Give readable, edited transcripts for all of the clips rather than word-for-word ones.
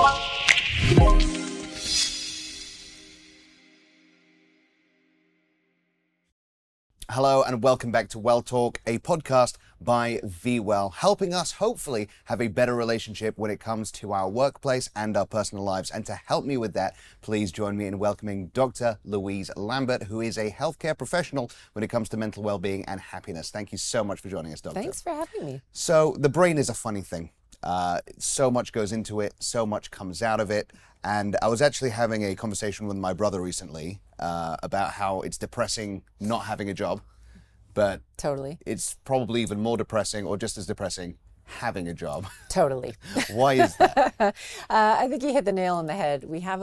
Hello and welcome back to Well Talk, a podcast by VWell, helping us hopefully have a better relationship when it comes to our workplace and our personal lives. And to help me with that, please join me in welcoming Dr. Louise Lambert, who is a healthcare professional when it comes to mental well-being and happiness. Thank you so much for joining us, Doctor. Thanks for having me. So the brain is a funny thing. So much goes into it, so much comes out of it. And I was actually having a conversation with my brother recently about how it's depressing not having a job, but Totally. it's probably even more depressing or just as depressing having a job. Totally. Why is that? I think you hit the nail on the head. We have a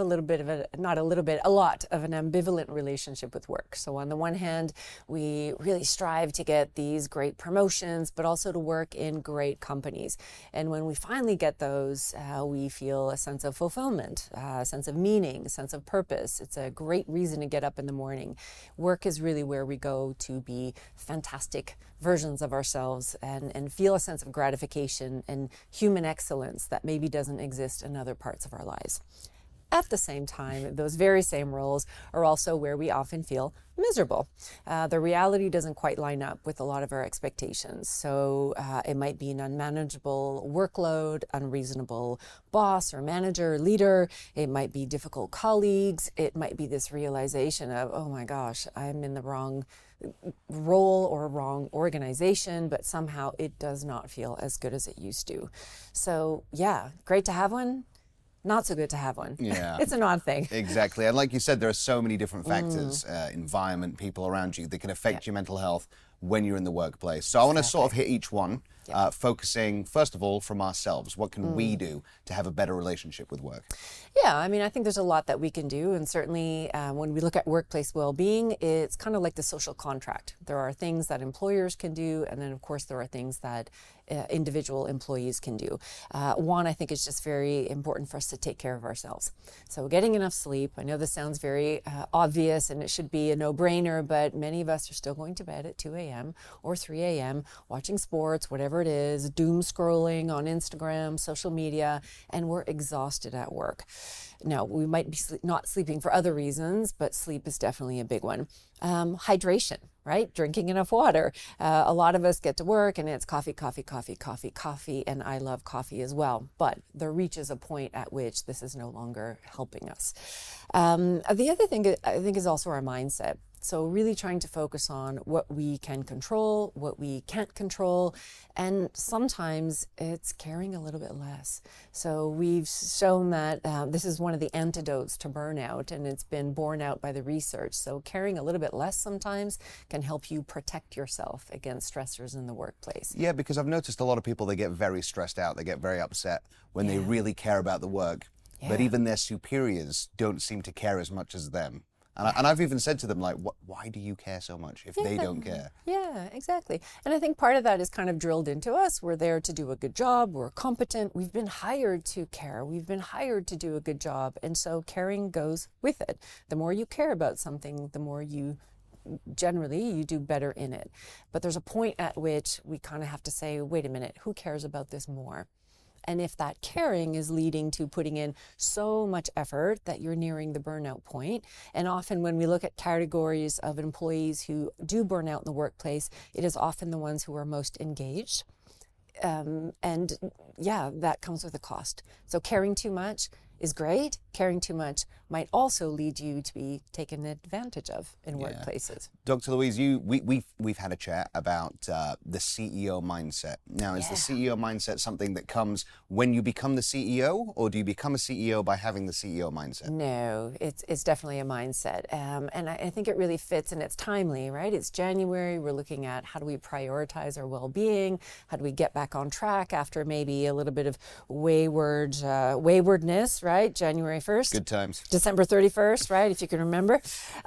lot of an ambivalent relationship with work. So on the one hand, we really strive to get these great promotions, but also to work in great companies. And when we finally get those, we feel a sense of fulfillment, a sense of meaning, a sense of purpose. It's a great reason to get up in the morning. Work is really where we go to be fantastic versions of ourselves and feel a sense of gratification and human excellence that maybe doesn't exist in other parts of our lives. At the same time, those very same roles are also where we often feel miserable. The reality doesn't quite line up with a lot of our expectations. So it might be an unmanageable workload, unreasonable boss or manager or leader. It might be difficult colleagues. It might be this realization of, oh my gosh, I'm in the wrong role or wrong organization, but somehow it does not feel as good as it used to. So yeah, great to have one. Not so good to have one. Yeah. It's an odd thing. Exactly. And like you said, there are so many different factors, environment, people around you that can affect your mental health when you're in the workplace. So I want to sort of hit each one, focusing, first of all, from ourselves. What can we do to have a better relationship with work? Yeah, I mean, I think there's a lot that we can do. And certainly when we look at workplace well-being, it's kind of like the social contract. There are things that employers can do. And then, of course, there are things that individual employees can do. One, I think it's just very important for us to take care of ourselves. So getting enough sleep, I know this sounds very obvious and it should be a no-brainer, but many of us are still going to bed at 2 a.m. or 3 a.m., watching sports, whatever it is, doom scrolling on Instagram, social media, and we're exhausted at work. Now, we might be not sleeping for other reasons, but sleep is definitely a big one. Hydration, right? Drinking enough water. A lot of us get to work and it's coffee, coffee, coffee, coffee, coffee, and I love coffee as well. But there reaches a point at which this is no longer helping us. The other thing I think is also our mindset. So really trying to focus on what we can control, what we can't control, and sometimes it's caring a little bit less. So we've shown that this is one of the antidotes to burnout, and it's been borne out by the research. So caring a little bit less sometimes can help you protect yourself against stressors in the workplace. Yeah, because I've noticed a lot of people, they get very stressed out, they get very upset when they really care about the work, but even their superiors don't seem to care as much as them. And I've even said to them, like, why do you care so much if they don't care? Yeah, exactly. And I think part of that is kind of drilled into us. We're there to do a good job. We're competent. We've been hired to care. We've been hired to do a good job. And so caring goes with it. The more you care about something, the more you do better in it. But there's a point at which we kind of have to say, wait a minute, who cares about this more? And if that caring is leading to putting in so much effort that you're nearing the burnout point, and often when we look at categories of employees who do burn out in the workplace, it is often the ones who are most engaged. That comes with a cost. So caring too much is great. Caring too much might also lead you to be taken advantage of in workplaces. Dr. Louise, we've had a chat about the CEO mindset. Now, is the CEO mindset something that comes when you become the CEO, or do you become a CEO by having the CEO mindset? No, it's definitely a mindset. And I think it really fits, and it's timely, right? It's January. We're looking at how do we prioritize our well-being? How do we get back on track after maybe a little bit of waywardness, right? January 1st. Good times. December 31st, right? If you can remember.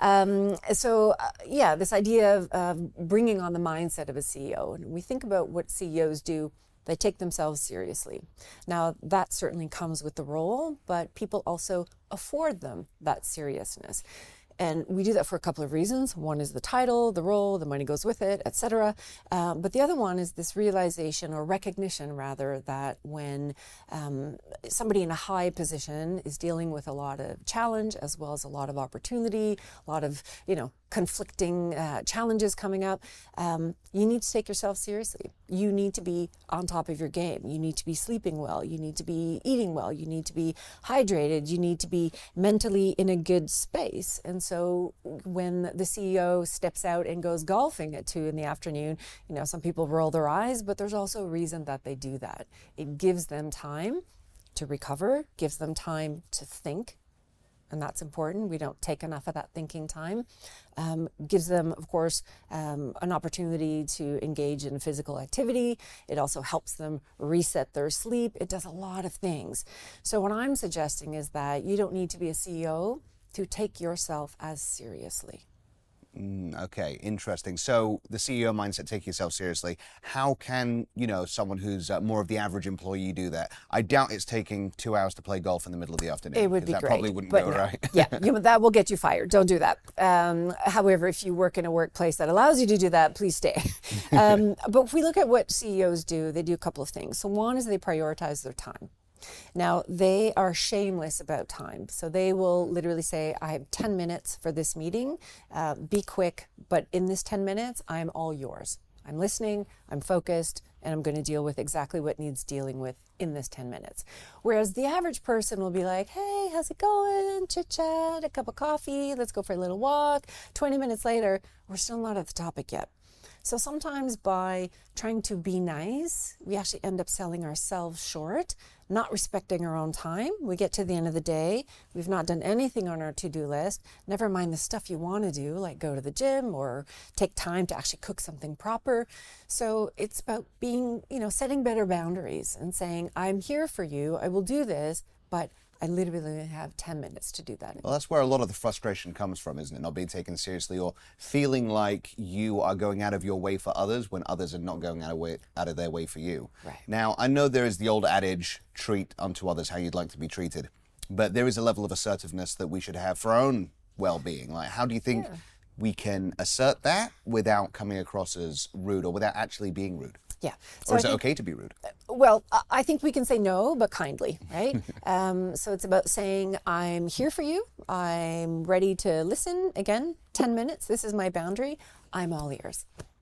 This idea of bringing on the mindset of a CEO. And we think about what CEOs do. They take themselves seriously. Now, that certainly comes with the role, but people also afford them that seriousness. And we do that for a couple of reasons. One is the title, the role, the money goes with it, etc. But the other one is this realization or recognition, rather, that when somebody in a high position is dealing with a lot of challenge as well as a lot of opportunity, a lot of, conflicting challenges coming up, you need to take yourself seriously. You need to be on top of your game. You need to be sleeping well. You need to be eating well. You need to be hydrated. You need to be mentally in a good space. And so when the CEO steps out and goes golfing at 2 p.m, some people roll their eyes, but there's also a reason that they do that. It gives them time to recover, gives them time to think. And that's important. We don't take enough of that thinking time. Gives them, of course, an opportunity to engage in physical activity. It also helps them reset their sleep. It does a lot of things. So what I'm suggesting is that you don't need to be a CEO to take yourself as seriously. Okay, interesting. So the CEO mindset, take yourself seriously. How can, someone who's more of the average employee do that? I doubt it's taking 2 hours to play golf in the middle of the afternoon. It would be that great. Probably wouldn't but go no. right. Yeah, that will get you fired. Don't do that. However, if you work in a workplace that allows you to do that, please stay. But if we look at what CEOs do, they do a couple of things. So one is they prioritize their time. Now, they are shameless about time. So they will literally say, I have 10 minutes for this meeting. Be quick, but in this 10 minutes, I'm all yours. I'm listening, I'm focused, and I'm going to deal with exactly what needs dealing with in this 10 minutes. Whereas the average person will be like, hey, how's it going? Chit chat, a cup of coffee, let's go for a little walk. 20 minutes later, we're still not at the topic yet. So sometimes by trying to be nice, we actually end up selling ourselves short, not respecting our own time. We get to the end of the day, we've not done anything on our to-do list, never mind the stuff you want to do, like go to the gym or take time to actually cook something proper. So it's about being, setting better boundaries and saying, I'm here for you, I will do this, but I literally have 10 minutes to do that. Well, that's where a lot of the frustration comes from, isn't it? Not being taken seriously or feeling like you are going out of your way for others when others are not going out of their way for you. Right. Now, I know there is the old adage, treat unto others how you'd like to be treated, but there is a level of assertiveness that we should have for our own well-being. Like, how do you think we can assert that without coming across as rude or without actually being rude? Yeah. So or is it okay to be rude? Well, I think we can say no, but kindly, right? So it's about saying, I'm here for you. I'm ready to listen. Again, 10 minutes. This is my boundary. I'm all ears.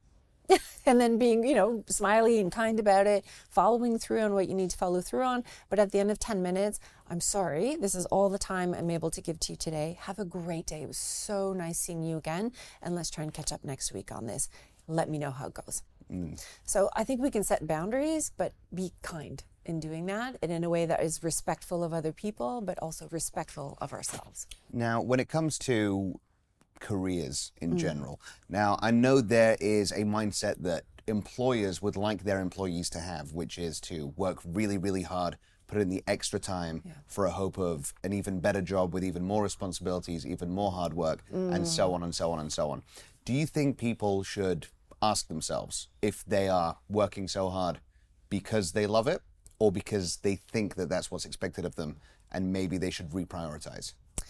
And then being, smiley and kind about it, following through on what you need to follow through on. But at the end of 10 minutes, I'm sorry, this is all the time I'm able to give to you today. Have a great day. It was so nice seeing you again. And let's try and catch up next week on this. Let me know how it goes. So I think we can set boundaries, but be kind in doing that and in a way that is respectful of other people, but also respectful of ourselves. Now, when it comes to careers in general, now I know there is a mindset that employers would like their employees to have, which is to work really, really hard, put in the extra time for a hope of an even better job with even more responsibilities, even more hard work, and so on and so on and so on. Do you think people should ask themselves if they are working so hard because they love it or because they think that that's what's expected of them and maybe they should reprioritize?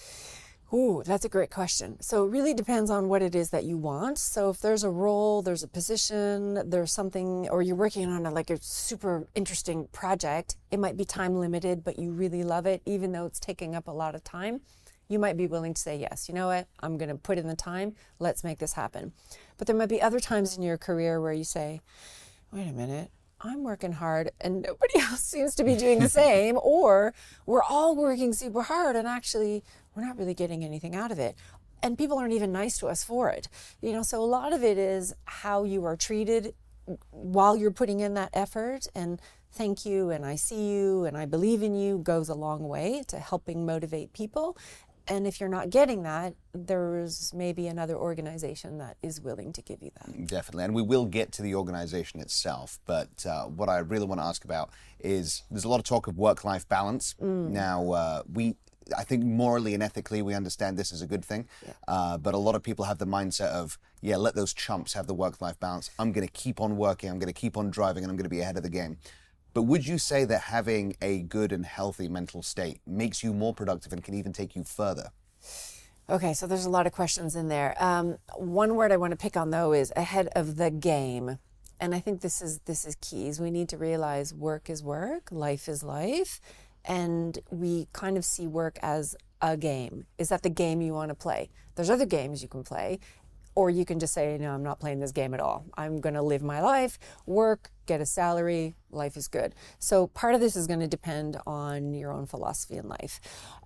Ooh, that's a great question. So it really depends on what it is that you want. So if there's a role, there's a position, there's something, or you're working on a super interesting project, it might be time limited, but you really love it, even though it's taking up a lot of time. You might be willing to say, yes, you know what, I'm going to put in the time, let's make this happen. But there might be other times in your career where you say, wait a minute, I'm working hard and nobody else seems to be doing the same, or we're all working super hard and actually we're not really getting anything out of it. And people aren't even nice to us for it. So a lot of it is how you are treated while you're putting in that effort, and thank you and I see you and I believe in you goes a long way to helping motivate people. And if you're not getting that, there's maybe another organization that is willing to give you that. Definitely. And we will get to the organization itself. But what I really want to ask about is there's a lot of talk of work-life balance. Now, I think morally and ethically, we understand this is a good thing. But a lot of people have the mindset of, let those chumps have the work-life balance. I'm going to keep on working. I'm going to keep on driving and I'm going to be ahead of the game. But would you say that having a good and healthy mental state makes you more productive and can even take you further? Okay, so there's a lot of questions in there. One word I want to pick on though is ahead of the game. And I think this is key. Is we need to realize work is work, life is life, and we kind of see work as a game. Is that the game you want to play? There's other games you can play, or you can just say, no, I'm not playing this game at all. I'm going to live my life, work, get a salary, life is good. So part of this is going to depend on your own philosophy in life.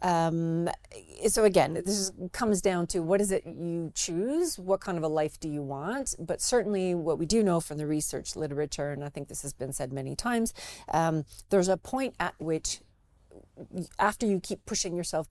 So again, comes down to what is it you choose? What kind of a life do you want? But certainly what we do know from the research literature, and I think this has been said many times, there's a point at which after you keep pushing yourself,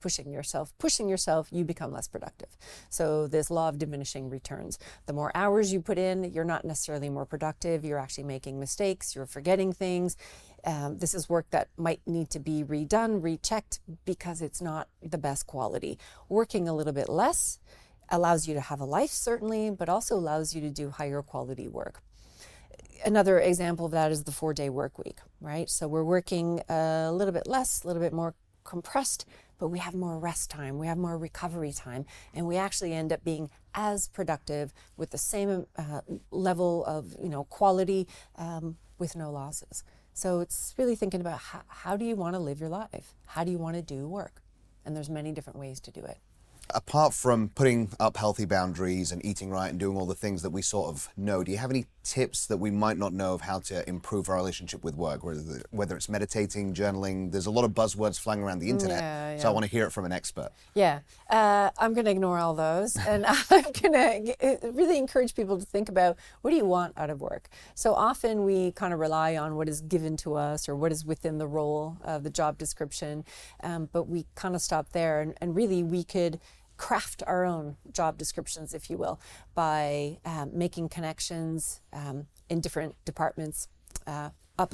you become less productive. So this law of diminishing returns. The more hours you put in, you're not necessarily more productive. You're actually making mistakes. You're forgetting things. This is work that might need to be redone, rechecked, because it's not the best quality. Working a little bit less allows you to have a life, certainly, but also allows you to do higher quality work. Another example of that is the 4-day work week, right? So we're working a little bit less, a little bit more compressed, but we have more rest time, we have more recovery time, and we actually end up being as productive with the same level of quality with no losses. So it's really thinking about how do you want to live your life? How do you want to do work? And there's many different ways to do it. Apart from putting up healthy boundaries and eating right and doing all the things that we sort of know, do you have any tips that we might not know of how to improve our relationship with work, whether it's meditating, journaling? There's a lot of buzzwords flying around the internet, so I want to hear it from an expert. Yeah, I'm going to ignore all those, and I'm going to really encourage people to think about, what do you want out of work? So often we kind of rely on what is given to us or what is within the role of the job description, but we kind of stop there, and really we could craft our own job descriptions, if you will, by making connections in different departments, up,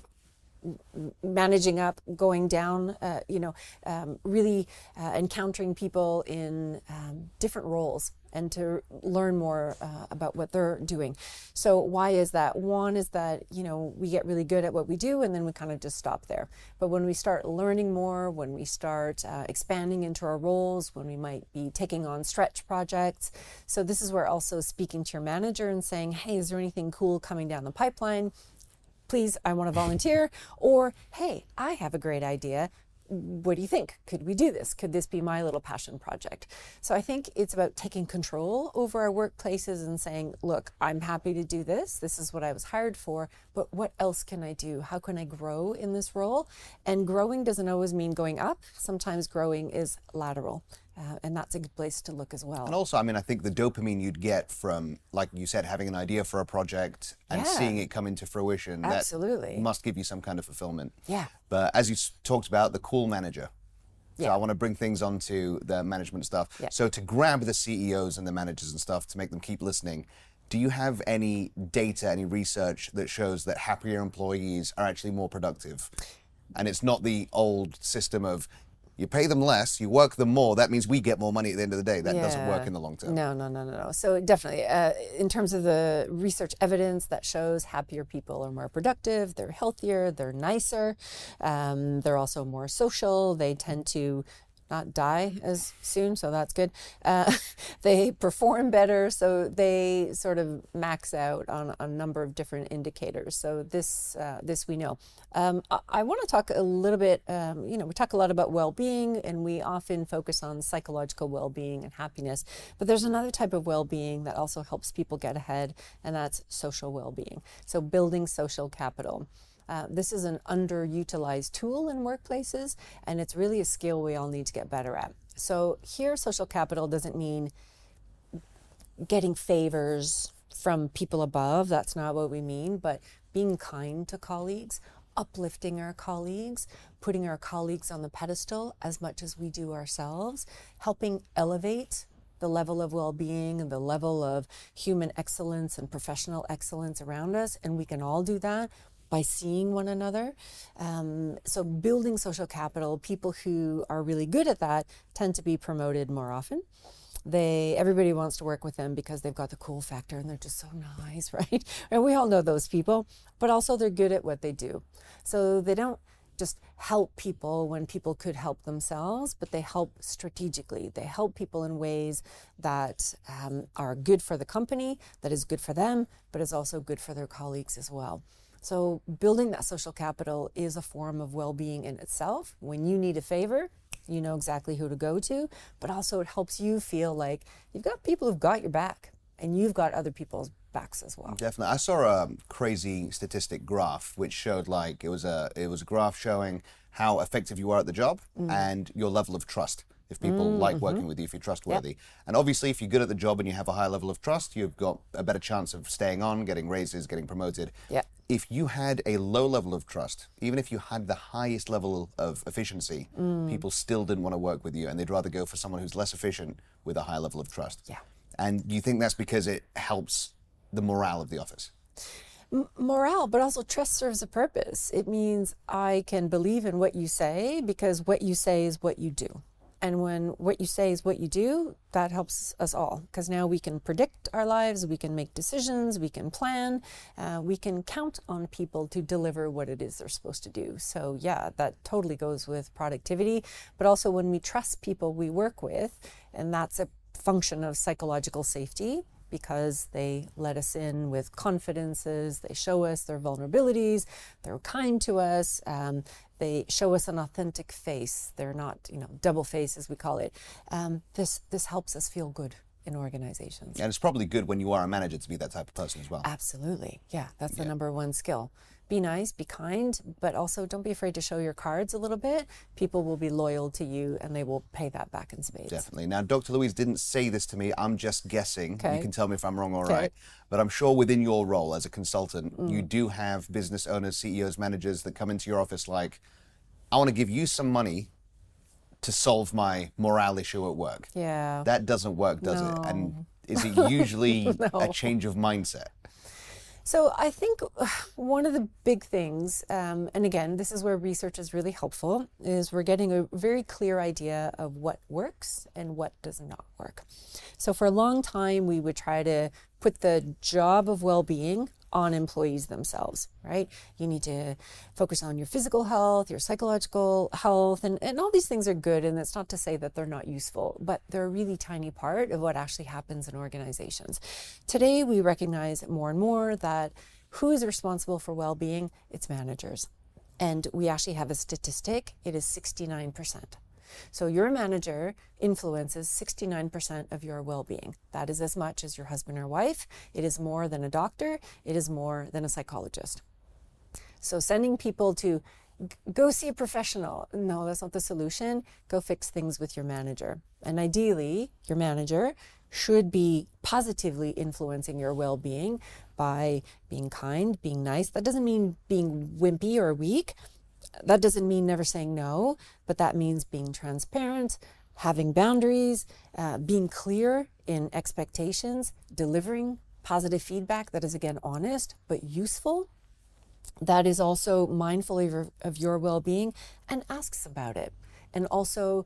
managing up, going down, really encountering people in different roles and to learn more about what they're doing. So why is that? One is that, we get really good at what we do and then we kind of just stop there. But when we start learning more, when we start expanding into our roles, when we might be taking on stretch projects. So this is where also speaking to your manager and saying, hey, is there anything cool coming down the pipeline? Please, I want to volunteer. Or, hey, I have a great idea. What do you think? Could we do this? Could this be my little passion project? So I think it's about taking control over our workplaces and saying, look, I'm happy to do this. This is what I was hired for, but what else can I do? How can I grow in this role? And growing doesn't always mean going up. Sometimes growing is lateral. And that's a good place to look as well. And also, I think the dopamine you'd get from, like you said, having an idea for a project and seeing it come into fruition, absolutely, that must give you some kind of fulfillment. Yeah. But as you talked about, the cool manager. So I want to bring things onto the management stuff. Yeah. So to grab the CEOs and the managers and stuff to make them keep listening, do you have any data, any research that shows that happier employees are actually more productive? And it's not the old system of, you pay them less, you work them more, that means we get more money at the end of the day. That doesn't work in the long term. No. So definitely, in terms of the research evidence that shows happier people are more productive, they're healthier, they're nicer, they're also more social, they tend to not die as soon, so that's good. They perform better, so they sort of max out on a number of different indicators. So this we know. I want to talk a little bit, we talk a lot about well-being, and we often focus on psychological well-being and happiness, but there's another type of well-being that also helps people get ahead, and that's social well-being. So building social capital. This is an underutilized tool in workplaces, and it's really a skill we all need to get better at. So here, social capital doesn't mean getting favors from people above. That's not what we mean, but being kind to colleagues, uplifting our colleagues, putting our colleagues on the pedestal as much as we do ourselves, helping elevate the level of well-being and the level of human excellence and professional excellence around us, and we can all do that by seeing one another. So building social capital, people who are really good at that tend to be promoted more often. Everybody wants to work with them because they've got the cool factor and they're just so nice, right? And we all know those people, but also they're good at what they do. So they don't just help people when people could help themselves, but they help strategically. They help people in ways that are good for the company, that is good for them, but is also good for their colleagues as well. So building that social capital is a form of well-being in itself. When you need a favor, you know exactly who to go to, but also it helps you feel like you've got people who've got your back and you've got other people's backs as well. Definitely. I saw a crazy statistic graph which showed like it was a graph showing how effective you are at the job and your level of trust. If people like working with you, if you're trustworthy. Yep. And obviously if you're good at the job and you have a high level of trust, you've got a better chance of staying on, getting raises, getting promoted. Yep. If you had a low level of trust, even if you had the highest level of efficiency, people still didn't want to work with you and they'd rather go for someone who's less efficient with a high level of trust. Yeah. And do you think that's because it helps the morale of the office? Morale, but also trust serves a purpose. It means I can believe in what you say because what you say is what you do. And when what you say is what you do, that helps us all because now we can predict our lives, we can make decisions, we can plan, we can count on people to deliver what it is they're supposed to do. So yeah, that totally goes with productivity, but also when we trust people we work with, and that's a function of psychological safety because they let us in with confidences, they show us their vulnerabilities, they're kind to us, they show us an authentic face. They're not, double face as we call it. This helps us feel good in organizations. And it's probably good when you are a manager to be that type of person as well. Absolutely. Yeah, that's the number one skill. Be nice, be kind, but also don't be afraid to show your cards a little bit. People will be loyal to you and they will pay that back in spades. Definitely. Now, Dr. Louise didn't say this to me. I'm just guessing. Okay. You can tell me if I'm wrong or right. But I'm sure within your role as a consultant, you do have business owners, CEOs, managers that come into your office like, I want to give you some money to solve my morale issue at work. Yeah. That doesn't work, does it? And is it usually a change of mindset? So I think one of the big things, and again, this is where research is really helpful, is we're getting a very clear idea of what works and what does not work. So for a long time, we would try to put the job of well-being on employees themselves, right? You need to focus on your physical health, your psychological health, and all these things are good. And it's not to say that they're not useful, but they're a really tiny part of what actually happens in organizations. Today, we recognize more and more that who is responsible for well-being? It's managers. And we actually have a statistic. It is 69%. So your manager influences 69% of your well-being. That is as much as your husband or wife. It is more than a doctor. It is more than a psychologist. So sending people to go see a professional, no, that's not the solution. Go fix things with your manager. And ideally, your manager should be positively influencing your well-being by being kind, being nice. That doesn't mean being wimpy or weak. That doesn't mean never saying no, but that means being transparent, having boundaries, being clear in expectations, delivering positive feedback that is, again, honest but useful, that is also mindful of your well-being and asks about it. And also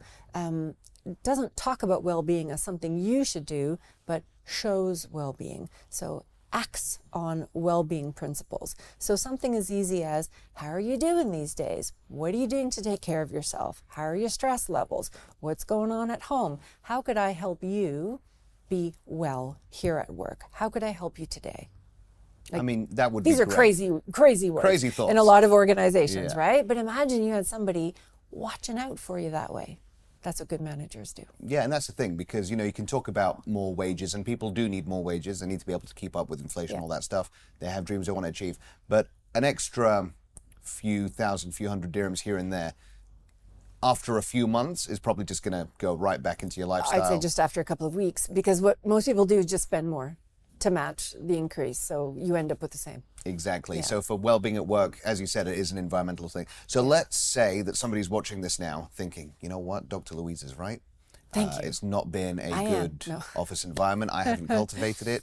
doesn't talk about well-being as something you should do, but shows well-being. So acts on well-being principles. So something as easy as, how are you doing these days? What are you doing to take care of yourself? How are your stress levels? What's going on at home? How could I help you be well here at work? How could I help you today? I mean, that would be These are crazy words. Crazy thoughts. In a lot of organizations, right? But imagine you had somebody watching out for you that way. That's what good managers do. Yeah, and that's the thing, because, you can talk about more wages, and people do need more wages. They need to be able to keep up with inflation, all that stuff. They have dreams they want to achieve. But an extra few thousand, few hundred dirhams here and there, after a few months, is probably just going to go right back into your lifestyle. I'd say just after a couple of weeks, because what most people do is just spend more to match the increase. So you end up with the same. Exactly. Yeah. So for well-being at work, as you said, it is an environmental thing. So let's say that somebody's watching this now thinking, you know what, Dr. Louise is right. Thank you. It's not been a good office environment. I haven't cultivated it.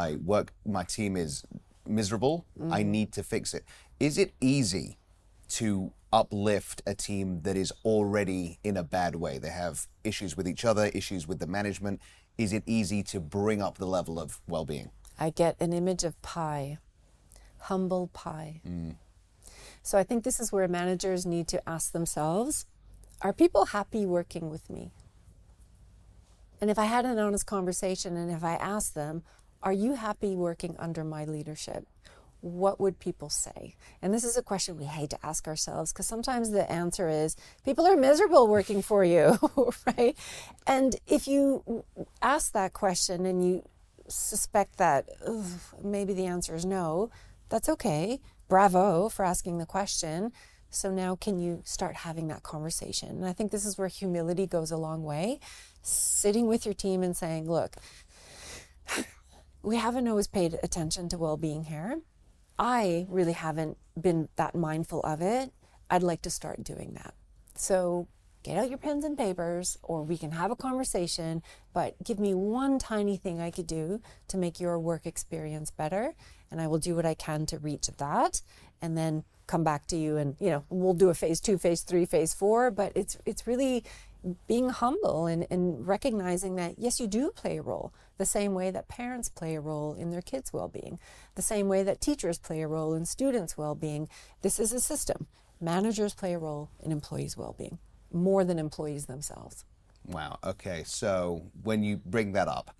My team is miserable. I need to fix it. Is it easy to uplift a team that is already in a bad way? They have issues with each other, issues with the management. Is it easy to bring up the level of well-being? I get an image of pie, humble pie. So I think this is where managers need to ask themselves, are people happy working with me? And if I had an honest conversation and if I asked them, are you happy working under my leadership? What would people say? And this is a question we hate to ask ourselves because sometimes the answer is people are miserable working for you, right? And if you ask that question and you suspect that maybe the answer is no, that's okay. Bravo for asking the question. So now can you start having that conversation? And I think this is where humility goes a long way. Sitting with your team and saying, look, we haven't always paid attention to well-being here. I really haven't been that mindful of it. I'd like to start doing that. So get out your pens and papers, or we can have a conversation, but give me one tiny thing I could do to make your work experience better. And I will do what I can to reach that and then come back to you and, we'll do a phase 2, phase 3, phase 4, but it's really being humble and recognizing that, yes, you do play a role the same way that parents play a role in their kids' well-being, the same way that teachers play a role in students' well-being. This is a system. Managers play a role in employees' well-being more than employees themselves. Wow. Okay. So when you bring that up,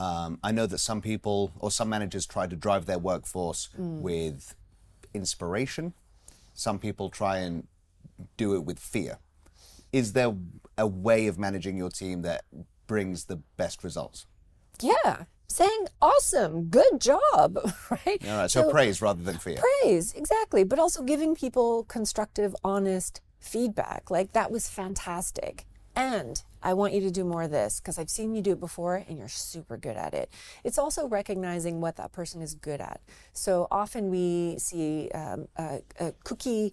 I know that some people or some managers try to drive their workforce with inspiration. Some people try and do it with fear. Is there a way of managing your team that brings the best results? Yeah. Saying, awesome, good job, right? All right. So praise rather than fear. Praise, exactly. But also giving people constructive, honest feedback. Like, that was fantastic. And I want you to do more of this because I've seen you do it before and you're super good at it. It's also recognizing what that person is good at. So often we see a cookie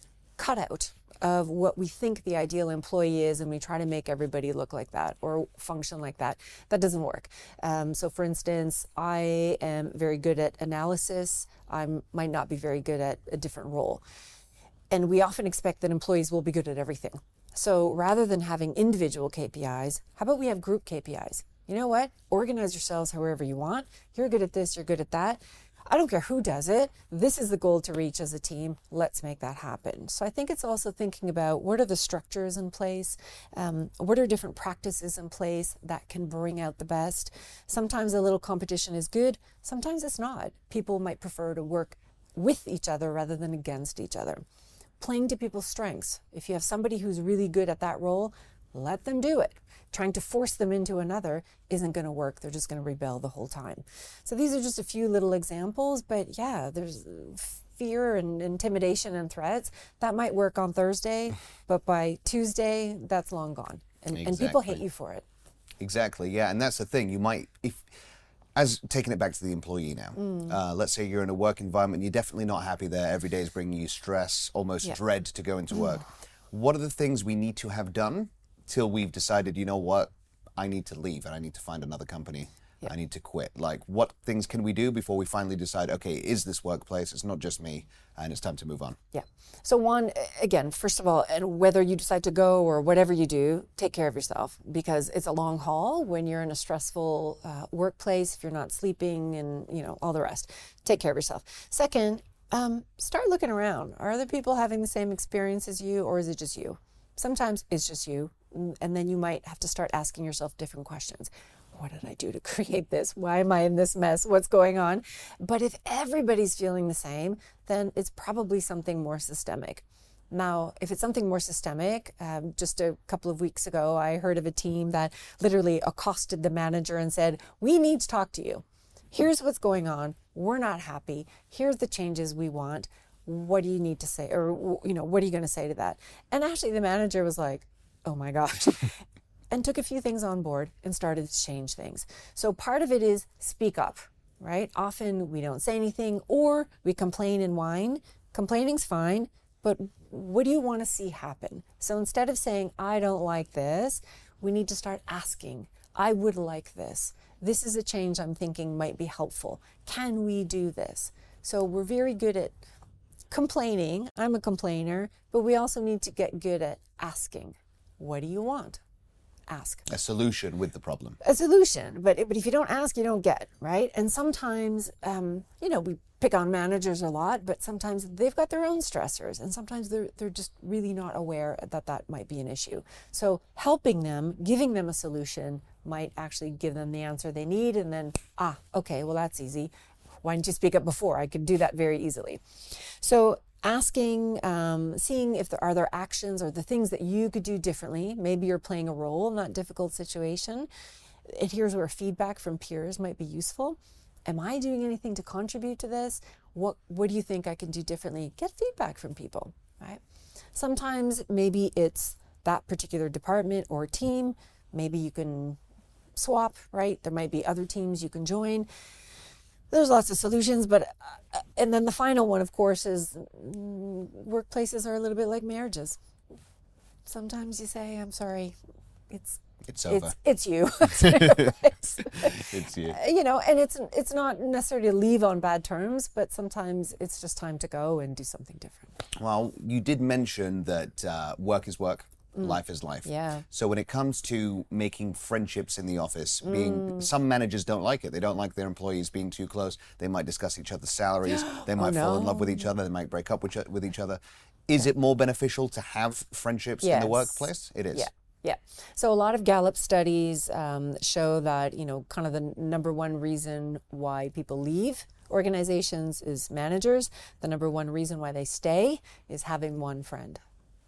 cutout of what we think the ideal employee is, and we try to make everybody look like that or function like that. That doesn't work. So for instance, I am very good at analysis. I might not be very good at a different role. And we often expect that employees will be good at everything. So rather than having individual KPIs, how about we have group KPIs? You know what? Organize yourselves however you want. You're good at this, you're good at that. I don't care who does it. This is the goal to reach as a team. Let's make that happen. So I think it's also thinking about what are the structures in place? What are different practices in place that can bring out the best? Sometimes a little competition is good. Sometimes it's not. People might prefer to work with each other rather than against each other. Playing to people's strengths. If you have somebody who's really good at that role, let them do it. Trying to force them into another isn't going to work. They're just going to rebel the whole time. So these are just a few little examples, but yeah, there's fear and intimidation and threats. That might work on Thursday, but by Tuesday, that's long gone. And people hate you for it. Exactly, yeah. And that's the thing. You might, as taking it back to the employee now, let's say you're in a work environment, you're definitely not happy there. Every day is bringing you stress, almost dread to go into work. What are the things we need to have done till we've decided, you know what, I need to leave and I need to find another company. I need to quit. Like, what things can we do before we finally decide, okay, is this workplace? It's not just me and it's time to move on. Yeah. So one, again, first of all, and whether you decide to go or whatever you do, take care of yourself because it's a long haul when you're in a stressful workplace, if you're not sleeping and, all the rest. Take care of yourself. Second, start looking around. Are other people having the same experience as you or is it just you? Sometimes it's just you. And then you might have to start asking yourself different questions. What did I do to create this? Why am I in this mess? What's going on? But if everybody's feeling the same, then it's probably something more systemic. Now, if it's something more systemic, just a couple of weeks ago, I heard of a team that literally accosted the manager and said, we need to talk to you. Here's what's going on. We're not happy. Here's the changes we want. What do you need to say? Or, what are you going to say to that? And actually the manager was like, oh my gosh, and took a few things on board and started to change things. So part of it is speak up, right? Often we don't say anything or we complain and whine. Complaining's fine, but what do you want to see happen? So instead of saying, I don't like this, we need to start asking, I would like this. This is a change I'm thinking might be helpful. Can we do this? So we're very good at complaining. I'm a complainer, but we also need to get good at asking. What do you want? ask. A solution with the problem. A solution, but if you don't ask, you don't get, right? And sometimes, we pick on managers a lot, but sometimes they've got their own stressors, and sometimes they're just really not aware that might be an issue. So helping them, giving them a solution might actually give them the answer they need, and then, okay, well, that's easy. Why didn't you speak up before? I could do that very easily. So asking, seeing if there are actions or the things that you could do differently. Maybe you're playing a role in that difficult situation. And here's where feedback from peers might be useful. Am I doing anything to contribute to this? What do you think I can do differently? Get feedback from people, right? Sometimes maybe it's that particular department or team. Maybe you can swap, right? There might be other teams you can join. There's lots of solutions, but and then the final one, of course, is workplaces are a little bit like marriages. Sometimes you say, "I'm sorry, it's over. It's you." It's you. And it's not necessarily to leave on bad terms, but sometimes it's just time to go and do something different. Well, you did mention that work is work. Life is life. Yeah. So when it comes to making friendships in the office, some managers don't like it. They don't like their employees being too close. They might discuss each other's salaries. They might fall in love with each other. They might break up with each other. Is it more beneficial to have friendships in the workplace? It is. Yeah. So a lot of Gallup studies show that, kind of the number one reason why people leave organizations is managers. The number one reason why they stay is having one friend.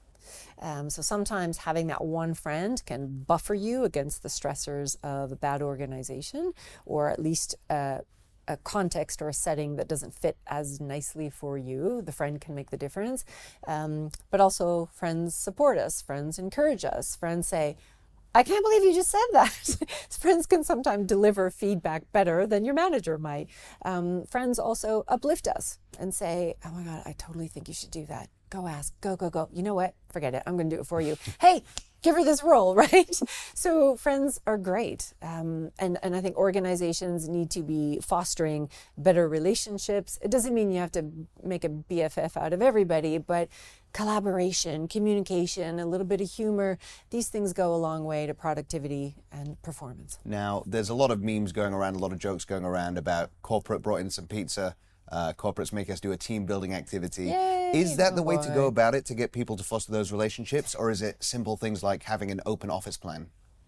So sometimes having that one friend can buffer you against the stressors of a bad organization, or at least a context or a setting that doesn't fit as nicely for you. The friend can make the difference. But also friends support us, friends encourage us, friends say, I can't believe you just said that. Friends can sometimes deliver feedback better than your manager might. Friends also uplift us and say, oh my God, I totally think you should do that. Go ask, go. You know what? Forget it. I'm going to do it for you. Hey, give her this role, right? So friends are great. And I think organizations need to be fostering better relationships. It doesn't mean you have to make a BFF out of everybody, but collaboration, communication, a little bit of humor, these things go a long way to productivity and performance. Now, there's a lot of memes going around, a lot of jokes going around about corporate brought in some pizza. Corporates make us do a team building activity. Yay, is that the way to go about it, to get people to foster those relationships? Or is it simple things like having an open office plan?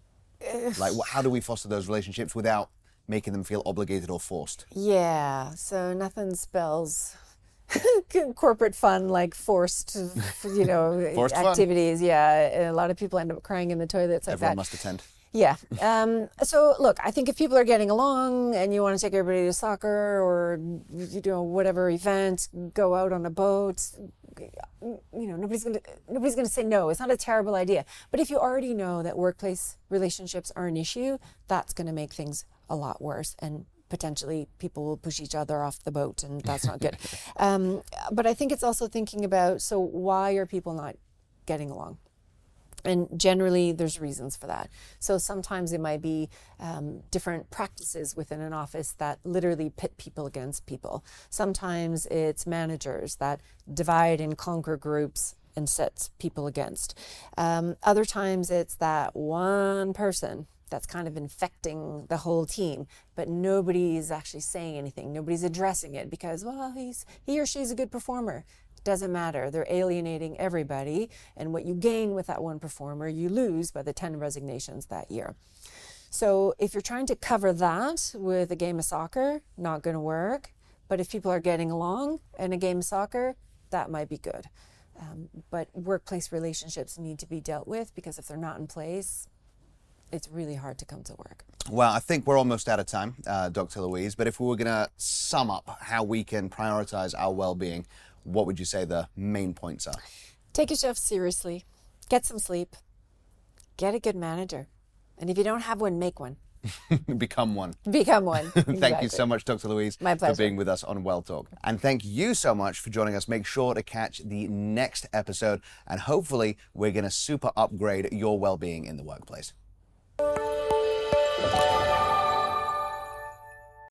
Like, how do we foster those relationships without making them feel obligated or forced? Yeah, so nothing spells corporate fun like forced, Forced activities. Fun. Yeah, a lot of people end up crying in the toilets. Everyone must attend. Yeah. So look, I think if people are getting along and you want to take everybody to soccer or whatever event, go out on a boat, nobody's gonna say no. It's not a terrible idea. But if you already know that workplace relationships are an issue, that's going to make things a lot worse, and potentially people will push each other off the boat, and that's not good. But I think it's also thinking about, so why are people not getting along? And generally, there's reasons for that. So sometimes it might be different practices within an office that literally pit people against people. Sometimes it's managers that divide and conquer groups and sets people against. Other times it's that one person that's kind of infecting the whole team, but nobody's actually saying anything. Nobody's addressing it because, well, he or she's a good performer. Doesn't matter. They're alienating everybody. And what you gain with that one performer, you lose by the 10 resignations that year. So if you're trying to cover that with a game of soccer, not going to work. But if people are getting along in a game of soccer, that might be good. But workplace relationships need to be dealt with, because if they're not in place, it's really hard to come to work. Well, I think we're almost out of time, Dr. Louise. But if we were going to sum up how we can prioritize our well-being, what would you say the main points are? Take yourself seriously. Get some sleep. Get a good manager. And if you don't have one, make one. Become one. Become one. Exactly. Thank you so much, Dr. Louise, My pleasure. for being with us on Well Talk. And thank you so much for joining us. Make sure to catch the next episode, and hopefully we're going to super upgrade your well-being in the workplace.